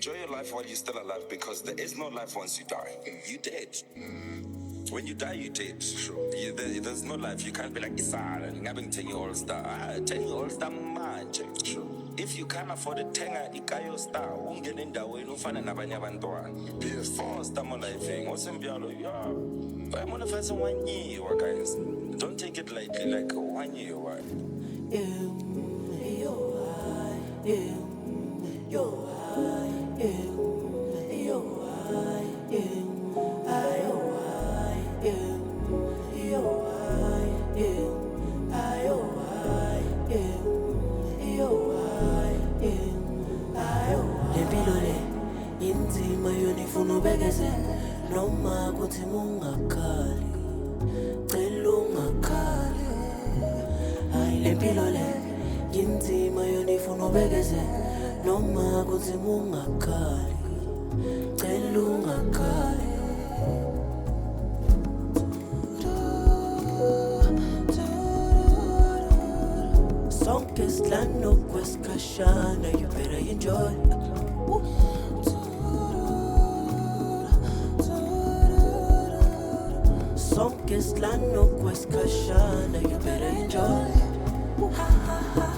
enjoy your life while you're still alive, because there is no life once you die. You dead. When you die, you dead. Sure. There's no life. You can't be like, Isara, ngabeng 10-year all-star. 10-year all-star manje. Sure. If you can't afford a tenga, ikayo star, ungene endaweni ufana nabanye abantwana. Forced mo life. Osembialo, yeah. But I'm on the first 1 year, guys. Don't take it lightly, like 1 year. Inzima yonifuna ubekeze noma kuthi mungakhali cela ungakhali hayi lempilo le inzima yonifuna ubekeze noma kuthi mungakhali cela ungakhali sonke sidlala kwesikhashana you better enjoy sonke sidlala kwesikhashana you better enjoy